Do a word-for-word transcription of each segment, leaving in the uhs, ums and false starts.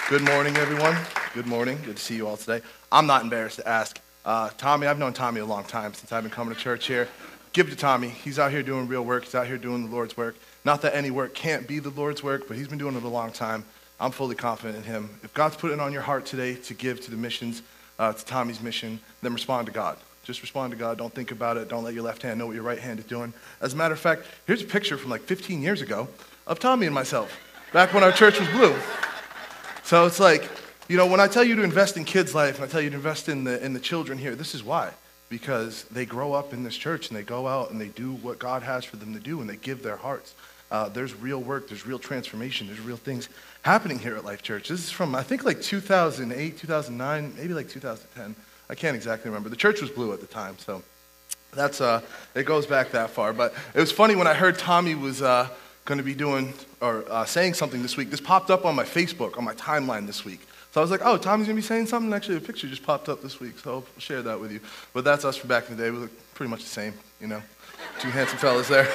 Good morning, everyone. Good morning. Good to see you all today. I'm not embarrassed to ask. Uh, Tommy, I've known Tommy a long time since I've been coming to church here. Give it to Tommy. He's out here doing real work. He's out here doing the Lord's work. Not that any work can't be the Lord's work, but he's been doing it a long time. I'm fully confident in him. If God's put it on your heart today to give to the missions, uh, to Tommy's mission, then respond to God. Just respond to God. Don't think about it. Don't let your left hand know what your right hand is doing. As a matter of fact, here's a picture from like fifteen years ago of Tommy and myself, back when our church was blue. So it's like, you know, when I tell you to invest in kids' life and I tell you to invest in the in the children here, this is why. Because they grow up in this church and they go out and they do what God has for them to do and they give their hearts. Uh, there's real work, there's real transformation, there's real things happening here at Life Church. This is from, I think, like two thousand eight, two thousand nine, maybe like two thousand ten. I can't exactly remember. The church was blue at the time, so that's uh, it goes back that far. But it was funny when I heard Tommy was uh, going to be doing or uh, saying something this week. This popped up on my Facebook, on my timeline this week. So I was like, oh, Tommy's going to be saying something? Actually, a picture just popped up this week, so I'll share that with you. But that's us from back in the day. We look pretty much the same, you know. Two handsome fellas there.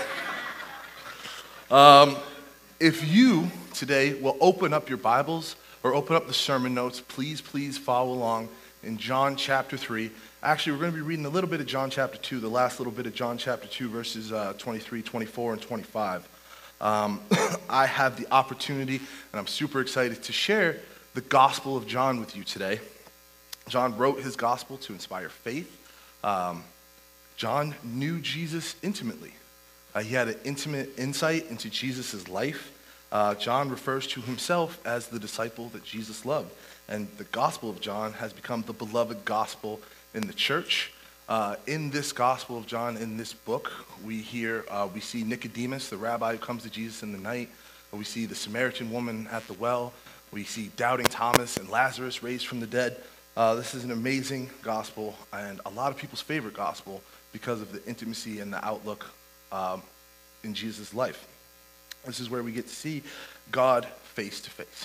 Um, if you today will open up your Bibles or open up the sermon notes, please, please follow along in John chapter three. Actually, we're going to be reading a little bit of John chapter two, the last little bit of John chapter two, verses uh, twenty-three, twenty-four, and twenty-five. Um, I have the opportunity, and I'm super excited to share the Gospel of John with you today. John wrote his Gospel to inspire faith. Um, John knew Jesus intimately. Uh, he had an intimate insight into Jesus' life. Uh, John refers to himself as the disciple that Jesus loved. And the Gospel of John has become the beloved gospel in the church. Uh, in this Gospel of John, in this book, we hear, uh, we see Nicodemus, the rabbi who comes to Jesus in the night. We see the Samaritan woman at the well. We see doubting Thomas and Lazarus raised from the dead. Uh, this is an amazing gospel and a lot of people's favorite gospel because of the intimacy and the outlook um, in Jesus' life. This is where we get to see God face to face.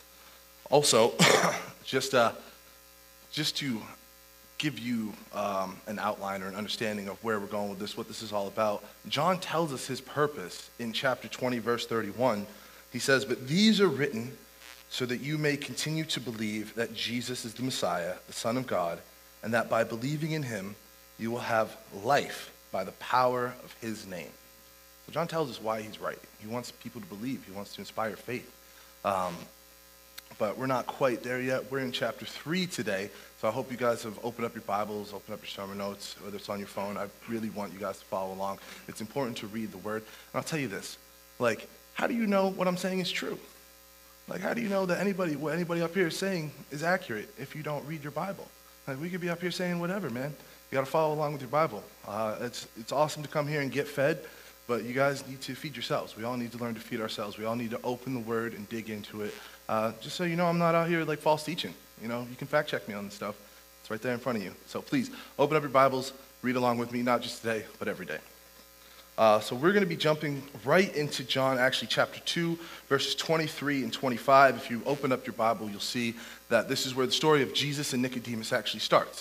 Also, just uh, just to give you um, an outline or an understanding of where we're going with this, what this is all about, John tells us his purpose in chapter twenty, verse thirty-one. He says, "But these are written so that you may continue to believe that Jesus is the Messiah, the Son of God, and that by believing in him, you will have life by the power of his name." So John tells us why he's writing. He wants people to believe. He wants to inspire faith. Um, but we're not quite there yet. We're in chapter three today, so I hope you guys have opened up your Bibles, opened up your sermon notes, whether it's on your phone. I really want you guys to follow along. It's important to read the Word. And I'll tell you this, like, how do you know what I'm saying is true? Like, how do you know that anybody, what anybody up here is saying is accurate if you don't read your Bible? Like, we could be up here saying whatever, man. You got to follow along with your Bible. Uh, it's it's awesome to come here and get fed, but you guys need to feed yourselves. We all need to learn to feed ourselves. We all need to open the Word and dig into it. Uh, just so you know, I'm not out here like false teaching. You know, you can fact check me on this stuff. It's right there in front of you. So please, open up your Bibles, read along with me, not just today, but every day. Uh, so we're going to be jumping right into John, actually chapter two, verses twenty-three and twenty-five. If you open up your Bible, you'll see that this is where the story of Jesus and Nicodemus actually starts.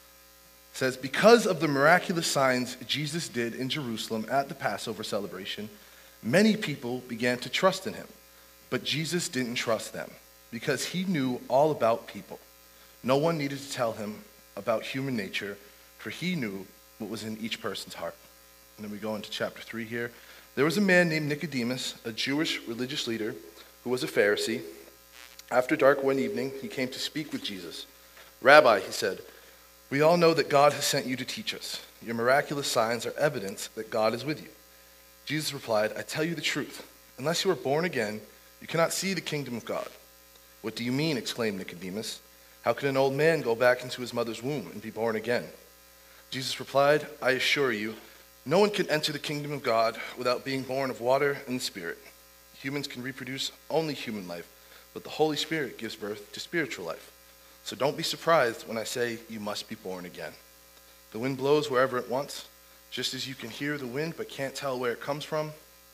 It says, "Because of the miraculous signs Jesus did in Jerusalem at the Passover celebration, many people began to trust in him. But Jesus didn't trust them because he knew all about people. No one needed to tell him about human nature, for he knew what was in each person's heart." And then we go into chapter three here. "There was a man named Nicodemus, a Jewish religious leader who was a Pharisee. After dark one evening, he came to speak with Jesus. 'Rabbi,' he said, 'we all know that God has sent you to teach us. Your miraculous signs are evidence that God is with you.' Jesus replied, 'I tell you the truth. Unless you are born again, you cannot see the kingdom of God.' 'What do you mean?' exclaimed Nicodemus. 'How can an old man go back into his mother's womb and be born again?' Jesus replied, 'I assure you, no one can enter the kingdom of God without being born of water and the Spirit. Humans can reproduce only human life, but the Holy Spirit gives birth to spiritual life. So don't be surprised when I say you must be born again. The wind blows wherever it wants, just as you can hear the wind but can't tell where it comes from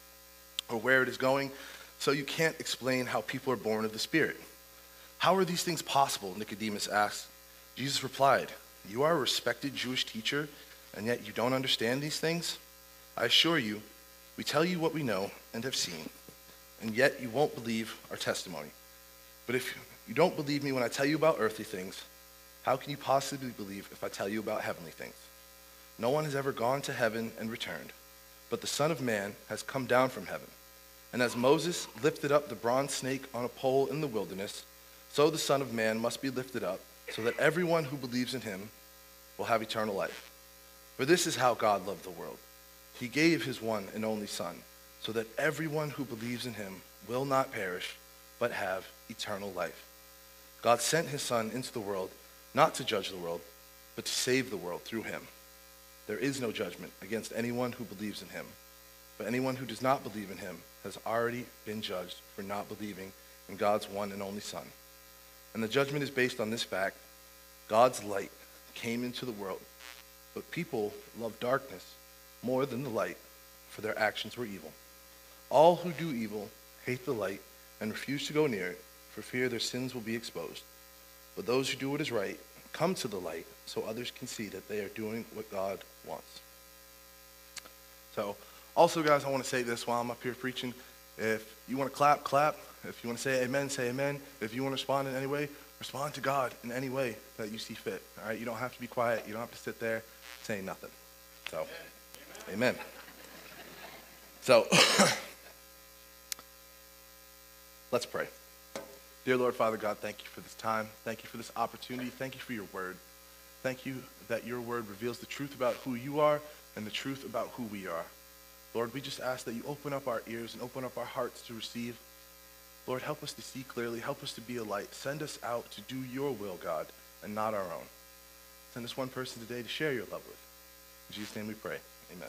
or where it is going, so you can't explain how people are born of the Spirit.' 'How are these things possible?' Nicodemus asked. Jesus replied, 'You are a respected Jewish teacher, and yet you don't understand these things? I assure you, we tell you what we know and have seen, and yet you won't believe our testimony. But if you don't believe me when I tell you about earthly things, how can you possibly believe if I tell you about heavenly things? No one has ever gone to heaven and returned, but the Son of Man has come down from heaven. And as Moses lifted up the bronze snake on a pole in the wilderness, so the Son of Man must be lifted up, so that everyone who believes in him will have eternal life. For this is how God loved the world. He gave his one and only Son, so that everyone who believes in him will not perish, but have eternal life. God sent his Son into the world, not to judge the world, but to save the world through him. There is no judgment against anyone who believes in him, but anyone who does not believe in him has already been judged for not believing in God's one and only Son. And the judgment is based on this fact: God's light came into the world, but people loved darkness more than the light, for their actions were evil. All who do evil hate the light and refuse to go near it, for fear their sins will be exposed. But those who do what is right come to the light, so others can see that they are doing what God wants. So, also, guys, I want to say this while I'm up here preaching. If you want to clap, clap. If you want to say amen, say amen. If you want to respond in any way, respond to God in any way that you see fit. All right? You don't have to be quiet. You don't have to sit there saying nothing. So, amen. amen. So, let's pray. Dear Lord, Father God, thank you for this time. Thank you for this opportunity. Thank you for your word. Thank you that your word reveals the truth about who you are and the truth about who we are. Lord, we just ask that you open up our ears and open up our hearts to receive. Lord, help us to see clearly. Help us to be a light. Send us out to do your will, God, and not our own. Send us one person today to share your love with. In Jesus' name we pray. Amen.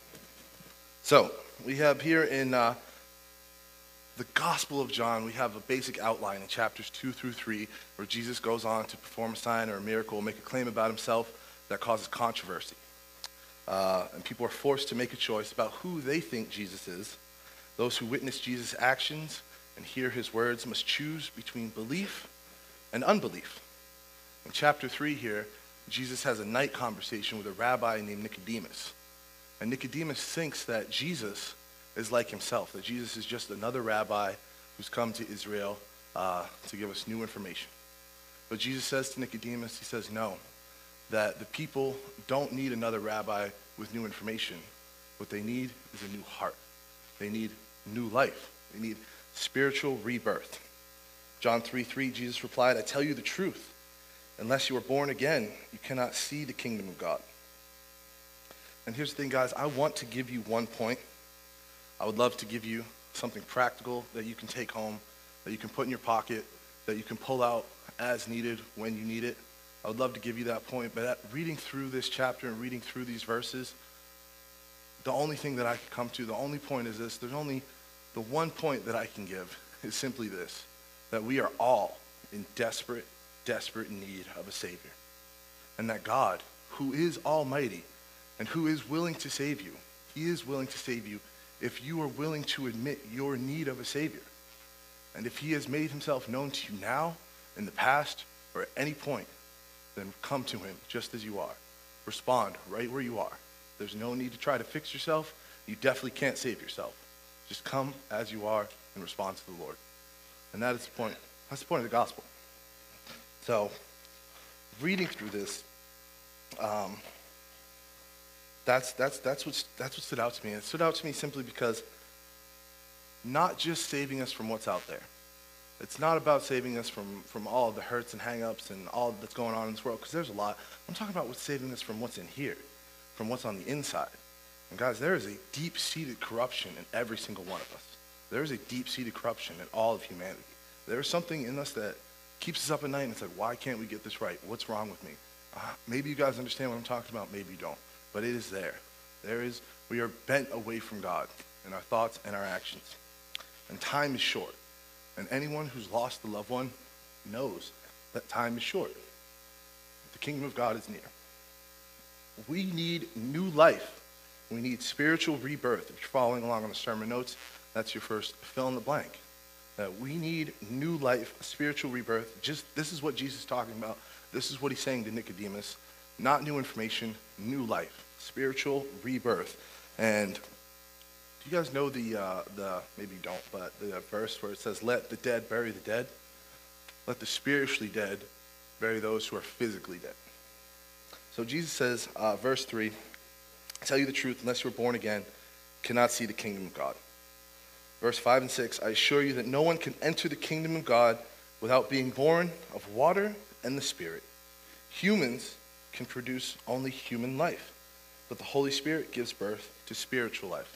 So, we have here in uh, the Gospel of John, we have a basic outline in chapters two through three, where Jesus goes on to perform a sign or a miracle, or make a claim about himself that causes controversy. Uh, and people are forced to make a choice about who they think Jesus is. Those who witness Jesus' actions and hear his words must choose between belief and unbelief. In chapter three here, Jesus has a night conversation with a rabbi named Nicodemus. And Nicodemus thinks that Jesus is like himself, that Jesus is just another rabbi who's come to Israel uh, to give us new information. But Jesus says to Nicodemus, he says, no, that the people don't need another rabbi with new information. What they need is a new heart. They need new life. They need spiritual rebirth. John three three, Jesus replied, I tell you the truth. Unless you are born again, you cannot see the kingdom of God. And here's the thing, guys. I want to give you one point. I would love to give you something practical that you can take home, that you can put in your pocket, that you can pull out as needed when you need it. I would love to give you that point, but at reading through this chapter and reading through these verses, the only thing that I can come to, the only point is this. There's only the one point that I can give is simply this, that we are all in desperate, desperate need of a Savior. And that God, who is almighty and who is willing to save you, he is willing to save you if you are willing to admit your need of a Savior. And if he has made himself known to you now, in the past, or at any point, then come to him just as you are. Respond right where you are. There's no need to try to fix yourself. You definitely can't save yourself. Just come as you are and respond to the Lord. And that is the point. That's the point of the gospel. So, reading through this, um, that's that's that's what that's what stood out to me. And it stood out to me simply because not just saving us from what's out there. It's not about saving us from, from all of the hurts and hang-ups and all that's going on in this world, because there's a lot. I'm talking about what's saving us from what's in here, from what's on the inside. And guys, there is a deep-seated corruption in every single one of us. There is a deep-seated corruption in all of humanity. There is something in us that keeps us up at night, and it's like, why can't we get this right? What's wrong with me? Uh, maybe you guys understand what I'm talking about, maybe you don't. But it is there. There is, we are bent away from God in our thoughts and our actions. And time is short. And anyone who's lost a loved one knows that time is short. The kingdom of God is near. We need new life. We need spiritual rebirth. If you're following along on the sermon notes, that's your first fill in the blank. That we need new life, spiritual rebirth. Just this is what Jesus is talking about. This is what he's saying to Nicodemus. Not new information, new life, spiritual rebirth. And do you guys know the, uh, the maybe you don't, but the verse where it says, let the dead bury the dead? let the spiritually dead bury those who are physically dead. So Jesus says, uh, verse three, I tell you the truth, unless you're born again, cannot see the kingdom of God. Verse five and six, I assure you that no one can enter the kingdom of God without being born of water and the Spirit. Humans can produce only human life, but the Holy Spirit gives birth to spiritual life.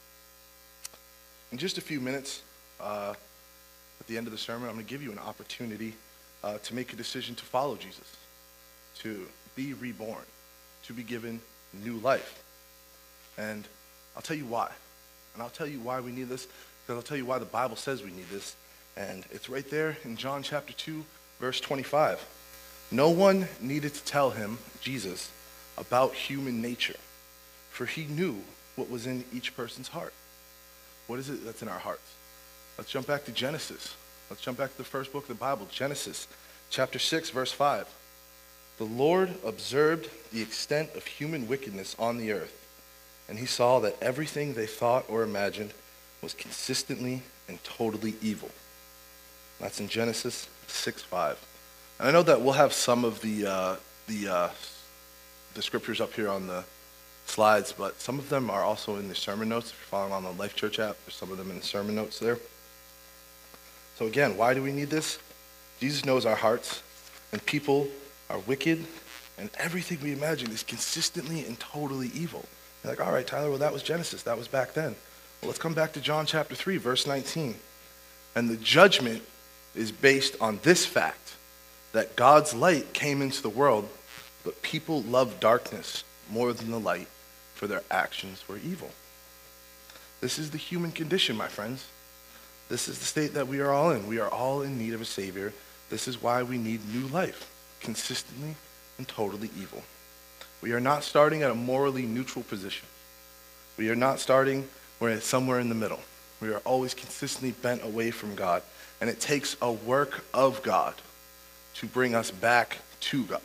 In just a few minutes, uh, at the end of the sermon, I'm going to give you an opportunity uh, to make a decision to follow Jesus, to be reborn, to be given new life. And I'll tell you why. And I'll tell you why we need this, because I'll tell you why the Bible says we need this. And it's right there in John chapter two, verse twenty-five. No one needed to tell him, Jesus, about human nature, for he knew what was in each person's heart. What is it that's in our hearts? Let's jump back to Genesis. Let's jump back to the first book of the Bible, Genesis chapter six, verse five. The Lord observed the extent of human wickedness on the earth, and he saw that everything they thought or imagined was consistently and totally evil. That's in Genesis six five. And I know that we'll have some of the uh, the uh, the scriptures up here on the slides, but some of them are also in the sermon notes. If you're following on the Life Church app, there's some of them in the sermon notes there. So again, why do we need this? Jesus knows our hearts, and people are wicked, and everything we imagine is consistently and totally evil. You're like, all right, Tyler, well, that was Genesis. That was back then. Well, let's come back to John chapter three, verse nineteen. And the judgment is based on this fact, that God's light came into the world, but people loved darkness more than the light, for their actions were evil. This is the human condition, my friends. This is the state that we are all in. We are all in need of a Savior. This is why we need new life, consistently and totally evil. We are not starting at a morally neutral position. We are not starting where it's somewhere in the middle. We are always consistently bent away from God. And it takes a work of God to bring us back to God.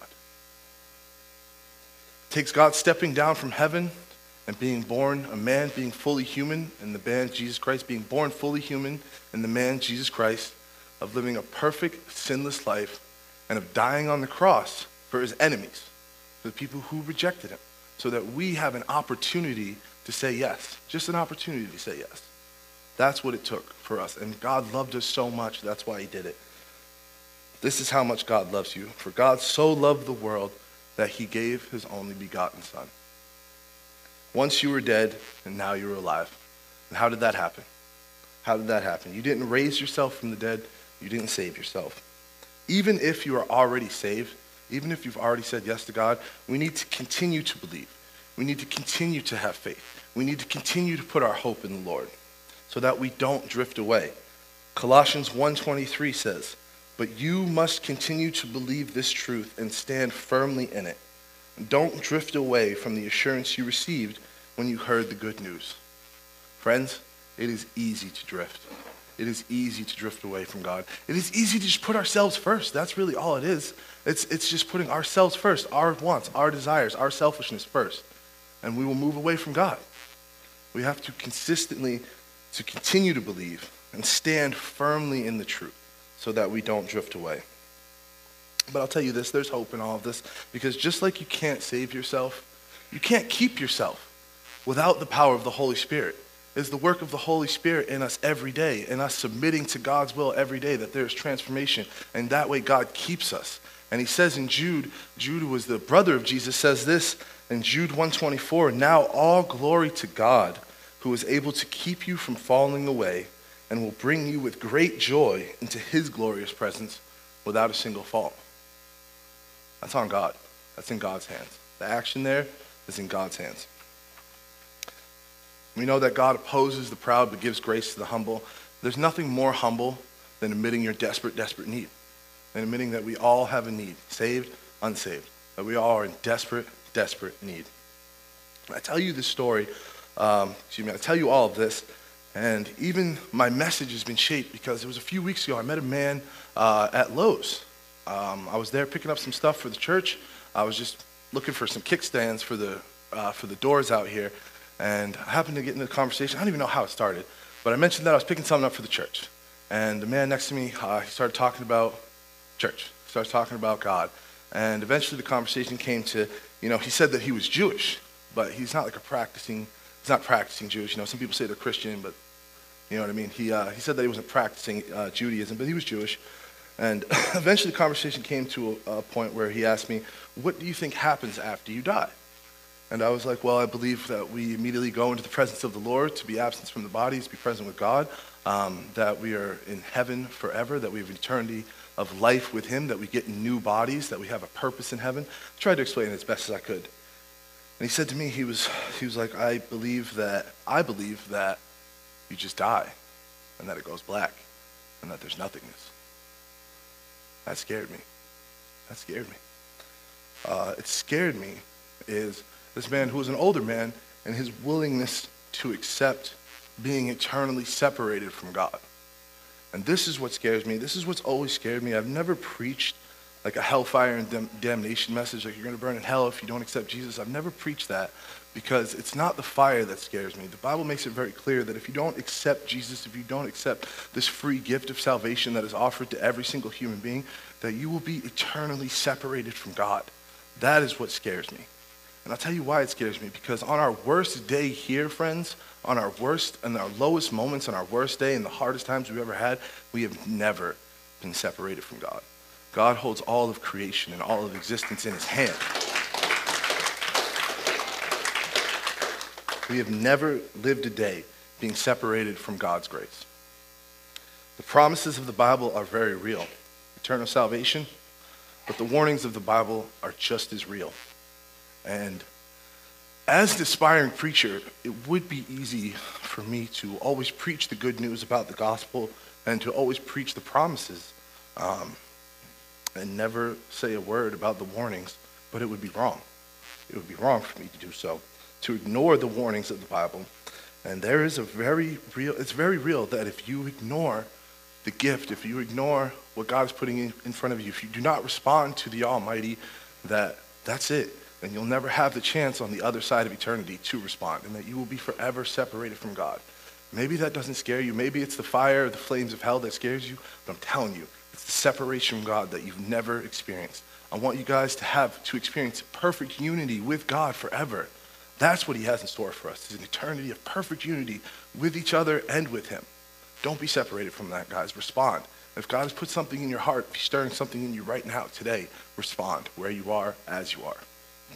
It takes God stepping down from heaven and being born, a man being fully human, and the man Jesus Christ being born fully human, and the man Jesus Christ, of living a perfect, sinless life, and of dying on the cross for his enemies, for the people who rejected him, so that we have an opportunity to say yes, just an opportunity to say yes. That's what it took for us. And God loved us so much, that's why he did it. This is how much God loves you. For God so loved the world that he gave his only begotten Son. Once you were dead, and now you're alive. And how did that happen? How did that happen? You didn't raise yourself from the dead. You didn't save yourself. Even if you are already saved, even if you've already said yes to God, we need to continue to believe. We need to continue to have faith. We need to continue to put our hope in the Lord, so that we don't drift away. Colossians one twenty-three says, but you must continue to believe this truth and stand firmly in it. Don't drift away from the assurance you received when you heard the good news. Friends, it is easy to drift. It is easy to drift away from God. It is easy to just put ourselves first. That's really all it is. It's, it's just putting ourselves first, our wants, our desires, our selfishness first. And we will move away from God. We have to consistently to continue to believe and stand firmly in the truth so that we don't drift away. But I'll tell you this, there's hope in all of this, because just like you can't save yourself, you can't keep yourself without the power of the Holy Spirit. It's the work of the Holy Spirit in us every day, in us submitting to God's will every day, that there's transformation, and that way God keeps us. And he says in Jude, Jude was the brother of Jesus, says this in Jude one twenty-four, now all glory to God, who is able to keep you from falling away and will bring you with great joy into his glorious presence without a single fault. That's on God. That's in God's hands. The action there is in God's hands. We know that God opposes the proud but gives grace to the humble. There's nothing more humble than admitting your desperate, desperate need. And admitting that we all have a need, saved, unsaved. That we all are in desperate, desperate need. I tell you this story, um, excuse me, I tell you all of this, and even my message has been shaped because it was a few weeks ago I met a man uh, at Lowe's. Um, I was there picking up some stuff for the church. I was just looking for some kickstands for the uh, for the doors out here, and I happened to get into the conversation. I don't even know how it started, but I mentioned that I was picking something up for the church. And the man next to me, uh, he started talking about church. Starts talking about God. And eventually the conversation came to, you know, he said that he was Jewish, but he's not like a practicing, he's not practicing Jewish. You know, some people say they're Christian, but you know what I mean? He, uh, he said that he wasn't practicing uh, Judaism, but he was Jewish. And eventually the conversation came to a, a point where he asked me, what do you think happens after you die? And I was like, well, I believe that we immediately go into the presence of the Lord, to be absent from the body, to be present with God, um, that we are in heaven forever, that we have eternity of life with him, that we get new bodies, that we have a purpose in heaven. I tried to explain it as best as I could. And he said to me, he was, he was like, I believe that, I believe that you just die, and that it goes black, and that there's nothingness. That scared me. That scared me. Uh, it scared me is this man who was an older man and his willingness to accept being eternally separated from God. And this is what scares me. This is what's always scared me. I've never preached like a hellfire and dam- damnation message, like you're going to burn in hell if you don't accept Jesus. I've never preached that because it's not the fire that scares me. The Bible makes it very clear that if you don't accept Jesus, if you don't accept this free gift of salvation that is offered to every single human being, that you will be eternally separated from God. That is what scares me. And I'll tell you why it scares me, because on our worst day here, friends, on our worst and our lowest moments, on our worst day and the hardest times we've ever had, we have never been separated from God. God holds all of creation and all of existence in his hand. We have never lived a day being separated from God's grace. The promises of the Bible are very real. Eternal salvation, but the warnings of the Bible are just as real. And as an aspiring preacher, it would be easy for me to always preach the good news about the gospel and to always preach the promises um, and never say a word about the warnings, but it would be wrong. It would be wrong for me to do so, to ignore the warnings of the Bible. And there is a very real, it's very real that if you ignore the gift, if you ignore what God is putting in, in front of you, if you do not respond to the Almighty, that that's it. And you'll never have the chance on the other side of eternity to respond, and that you will be forever separated from God. Maybe that doesn't scare you. Maybe it's the fire, the flames of hell that scares you, but I'm telling you, it's the separation from God that you've never experienced. I want you guys to have, to experience perfect unity with God forever. That's what he has in store for us, is an eternity of perfect unity with each other and with him. Don't be separated from that, guys. Respond. If God has put something in your heart, if he's stirring something in you right now, today, respond where you are, as you are.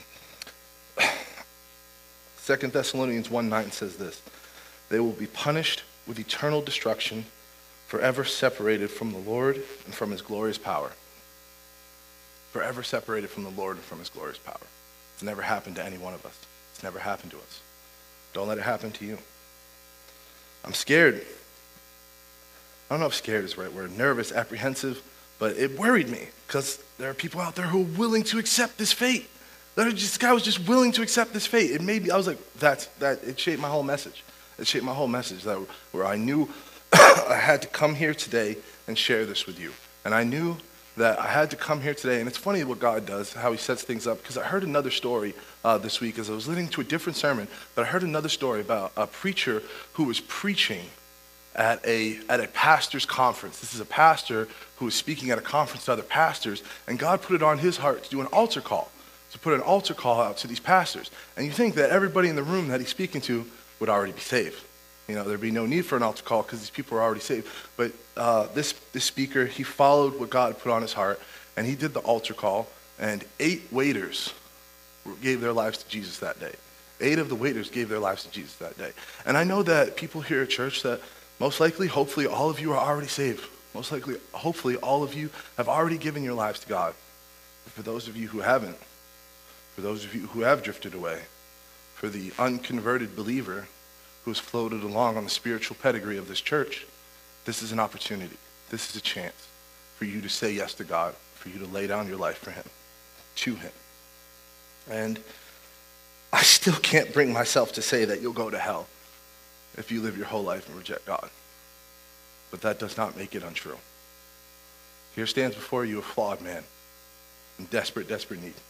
Second Thessalonians one nine says this, they will be punished with eternal destruction, forever separated from the Lord and from his glorious power. Forever separated from the Lord and from his glorious power. It's never happened to any one of us. It's never happened to us. Don't let it happen to you. I'm scared. I don't know if scared is the right word, nervous, apprehensive, but it worried me because there are people out there who are willing to accept this fate. This guy was just willing to accept this fate. It made me, I was like, that's, that, it shaped my whole message. It shaped my whole message that where I knew I had to come here today and share this with you. And I knew that I had to come here today, and it's funny what God does, how he sets things up, because I heard another story uh, this week as I was listening to a different sermon, but I heard another story about a preacher who was preaching at a at a pastor's conference. This is a pastor who was speaking at a conference to other pastors, and God put it on his heart to do an altar call, to put an altar call out to these pastors. And you think that everybody in the room that he's speaking to would already be saved. You know, there'd be no need for an altar call because these people are already saved. But uh, this, this speaker, he followed what God put on his heart, and he did the altar call, and eight waiters gave their lives to Jesus that day. Eight of the waiters gave their lives to Jesus that day. And I know that people here at church that most likely, hopefully, all of you are already saved. Most likely, hopefully, all of you have already given your lives to God. But for those of you who haven't, for those of you who have drifted away, for the unconverted believer who has floated along on the spiritual pedigree of this church, this is an opportunity. This is a chance for you to say yes to God, for you to lay down your life for him, to him. And I still can't bring myself to say that you'll go to hell if you live your whole life and reject God. But that does not make it untrue. Here stands before you a flawed man in desperate, desperate need.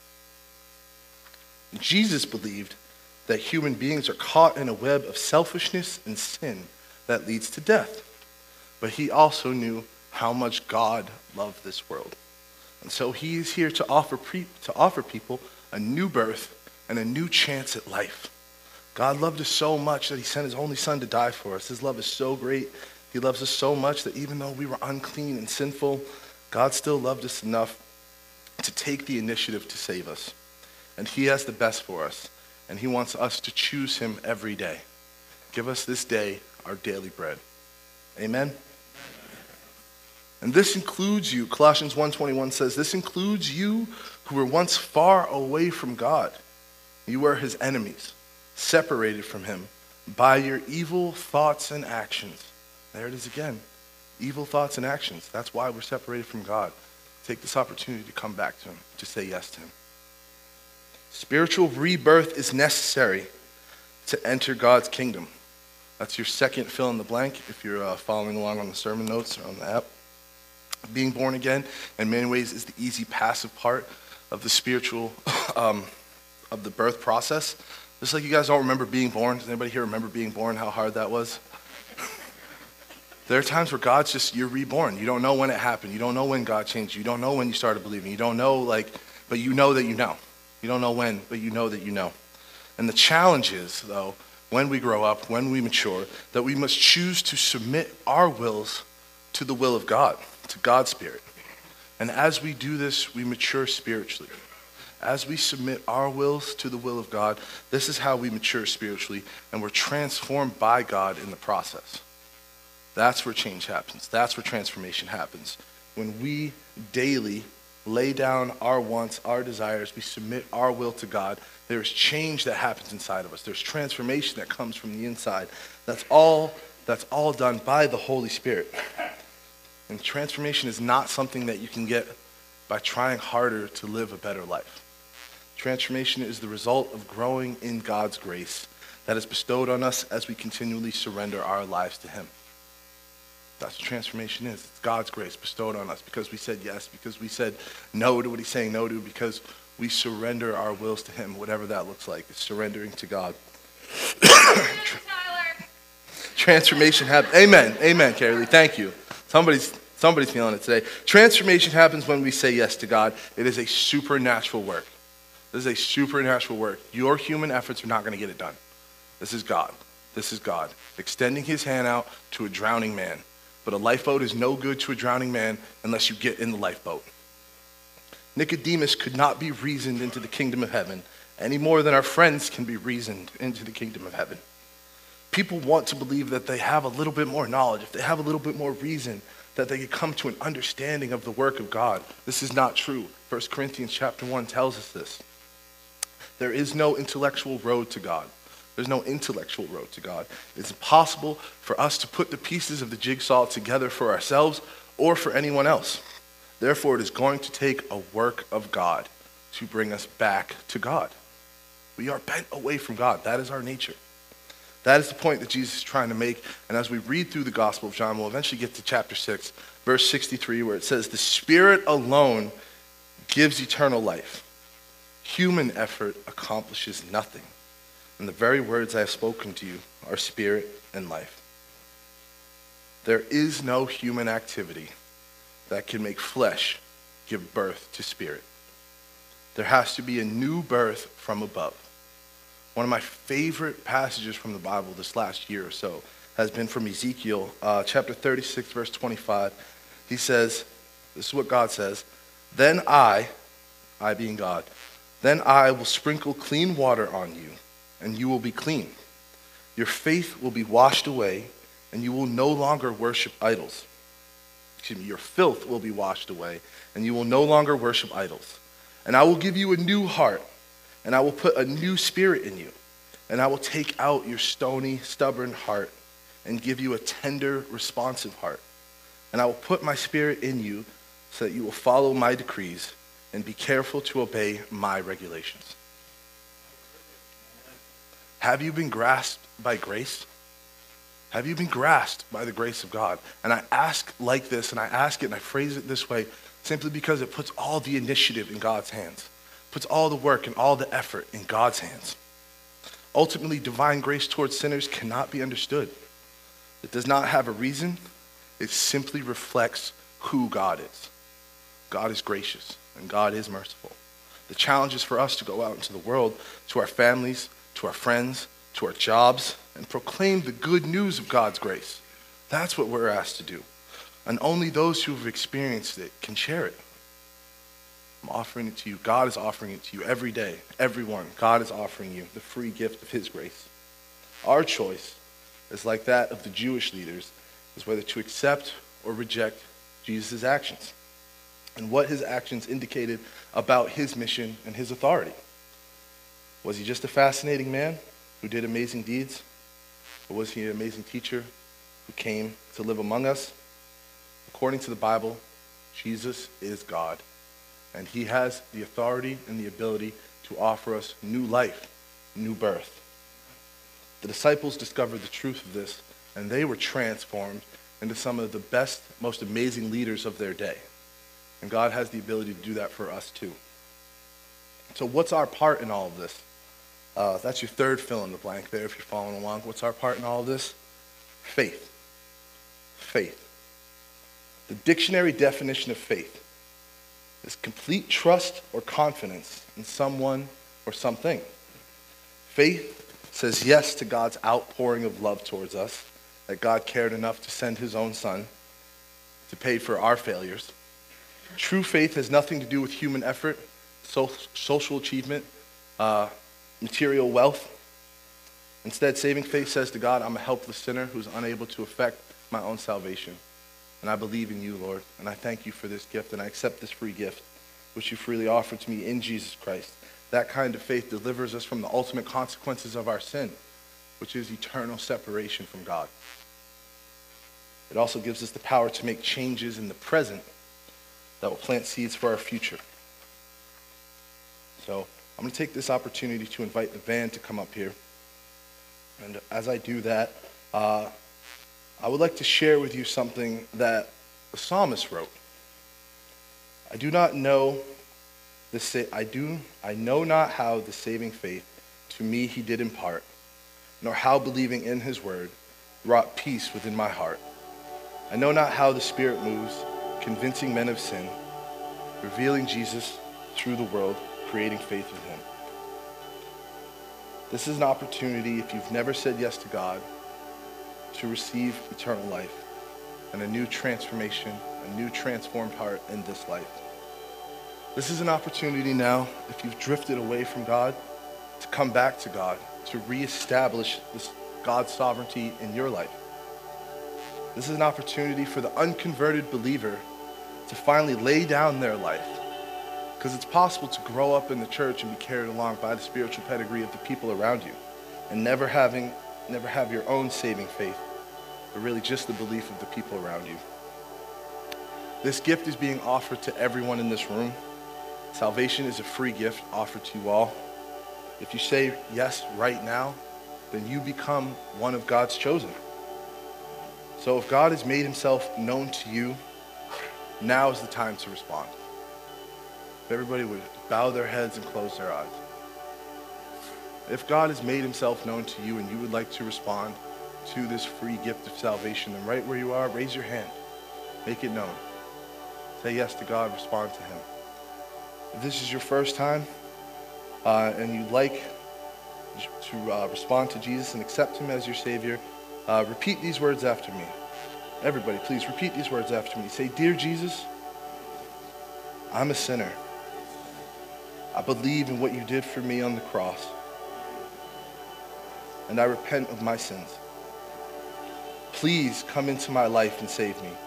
Jesus believed that human beings are caught in a web of selfishness and sin that leads to death. But he also knew how much God loved this world. And so he is here to offer pre- to offer people a new birth and a new chance at life. God loved us so much that he sent his only son to die for us. His love is so great. He loves us so much that even though we were unclean and sinful, God still loved us enough to take the initiative to save us. And he has the best for us, and he wants us to choose him every day. Give us this day our daily bread. Amen? And this includes you. Colossians one twenty-one says, this includes you who were once far away from God. You were his enemies, separated from him by your evil thoughts and actions. There it is again. Evil thoughts and actions. That's why we're separated from God. Take this opportunity to come back to him, to say yes to him. Spiritual rebirth is necessary to enter God's kingdom. That's your second fill in the blank if you're uh, following along on the sermon notes or on the app. Being born again, in many ways, is the easy passive part of the spiritual, um, of the birth process. Just like you guys don't remember being born. Does anybody here remember being born, how hard that was? There are times where God's just, you're reborn. You don't know when it happened. You don't know when God changed you. You don't know when you started believing. You don't know, like, but you know that you know. You don't know when, but you know that you know. And the challenge is, though, when we grow up, when we mature, that we must choose to submit our wills to the will of God, to God's Spirit. And as we do this, we mature spiritually. As we submit our wills to the will of God, this is how we mature spiritually, and we're transformed by God in the process. That's where change happens. That's where transformation happens. When we daily lay down our wants, our desires, we submit our will to God, there's change that happens inside of us. There's transformation that comes from the inside. That's all, that's all done by the Holy Spirit. And transformation is not something that you can get by trying harder to live a better life. Transformation is the result of growing in God's grace that is bestowed on us as we continually surrender our lives to him. That's what transformation is. It's God's grace bestowed on us because we said yes, because we said no to what he's saying no to, because we surrender our wills to him, whatever that looks like. It's surrendering to God. Transformation happens. Amen. Amen, Carrie Lee. Thank you. Somebody's, somebody's feeling it today. Transformation happens when we say yes to God. It is a supernatural work. This is a supernatural work. Your human efforts are not going to get it done. This is God. This is God extending his hand out to a drowning man. But a lifeboat is no good to a drowning man unless you get in the lifeboat. Nicodemus could not be reasoned into the kingdom of heaven any more than our friends can be reasoned into the kingdom of heaven. People want to believe that they have a little bit more knowledge, if they have a little bit more reason, that they could come to an understanding of the work of God. This is not true. First Corinthians chapter one tells us this. There is no intellectual road to God. There's no intellectual road to God. It's impossible for us to put the pieces of the jigsaw together for ourselves or for anyone else. Therefore, it is going to take a work of God to bring us back to God. We are bent away from God. That is our nature. That is the point that Jesus is trying to make. And as we read through the Gospel of John, we'll eventually get to chapter six, verse sixty-three, where it says, the Spirit alone gives eternal life. Human effort accomplishes nothing. And the very words I have spoken to you are spirit and life. There is no human activity that can make flesh give birth to spirit. There has to be a new birth from above. One of my favorite passages from the Bible this last year or so has been from Ezekiel uh, chapter thirty-six, verse twenty-five. He says, this is what God says, then I, I being God, then I will sprinkle clean water on you, and you will be clean. Your faith will be washed away, and you will no longer worship idols. Excuse me, your filth will be washed away, and you will no longer worship idols. And I will give you a new heart, and I will put a new spirit in you, and I will take out your stony, stubborn heart, and give you a tender, responsive heart. And I will put my spirit in you so that you will follow my decrees and be careful to obey my regulations. Have you been grasped by grace? Have you been grasped by the grace of God? And I ask like this, and I ask it, and I phrase it this way, simply because it puts all the initiative in God's hands. Puts all the work and all the effort in God's hands. Ultimately, divine grace towards sinners cannot be understood. It does not have a reason. It simply reflects who God is. God is gracious and God is merciful. The challenge is for us to go out into the world, to our families, to our friends, to our jobs, and proclaim the good news of God's grace. That's what we're asked to do. And only those who have experienced it can share it. I'm offering it to you. God is offering it to you every day. Everyone, God is offering you the free gift of his grace. Our choice is like that of the Jewish leaders, is whether to accept or reject Jesus' actions and what his actions indicated about his mission and his authority. Was he just a fascinating man who did amazing deeds? Or was he an amazing teacher who came to live among us? According to the Bible, Jesus is God, and he has the authority and the ability to offer us new life, new birth. The disciples discovered the truth of this, and they were transformed into some of the best, most amazing leaders of their day. And God has the ability to do that for us too. So what's our part in all of this? Uh, that's your third fill in the blank there if you're following along. What's our part in all of this? Faith. Faith. The dictionary definition of faith is complete trust or confidence in someone or something. Faith says yes to God's outpouring of love towards us, that God cared enough to send his own son to pay for our failures. True faith has nothing to do with human effort, so, social achievement, uh, material wealth. Instead, saving faith says to God, I'm a helpless sinner who's unable to effect my own salvation. And I believe in you, Lord, and I thank you for this gift, and I accept this free gift, which you freely offered to me in Jesus Christ. That kind of faith delivers us from the ultimate consequences of our sin, which is eternal separation from God. It also gives us the power to make changes in the present that will plant seeds for our future. So I'm going to take this opportunity to invite the band to come up here. And as I do that, uh, I would like to share with you something that the psalmist wrote. I do not know the sa- I do I know not how the saving faith to me he did impart, nor how believing in his word wrought peace within my heart. I know not how the Spirit moves, convincing men of sin, revealing Jesus through the world, creating faith in him. This is an opportunity, if you've never said yes to God, to receive eternal life and a new transformation, a new transformed heart in this life. This is an opportunity now, if you've drifted away from God, to come back to God, to reestablish this God's sovereignty in your life. This is an opportunity for the unconverted believer to finally lay down their life. Because it's possible to grow up in the church and be carried along by the spiritual pedigree of the people around you and never having, never have your own saving faith, but really just the belief of the people around you. This gift is being offered to everyone in this room. Salvation is a free gift offered to you all. If you say yes right now, then you become one of God's chosen. So if God has made himself known to you, now is the time to respond. If everybody would bow their heads and close their eyes. If God has made himself known to you and you would like to respond to this free gift of salvation, then right where you are, raise your hand. Make it known. Say yes to God, respond to him. If this is your first time uh, and you'd like to uh, respond to Jesus and accept him as your Savior, uh, repeat these words after me. Everybody, please repeat these words after me. Say, Dear Jesus, I'm a sinner. I believe in what you did for me on the cross, and I repent of my sins. Please come into my life and save me,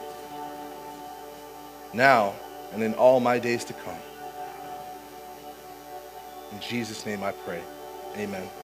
now and in all my days to come. In Jesus' name I pray. Amen.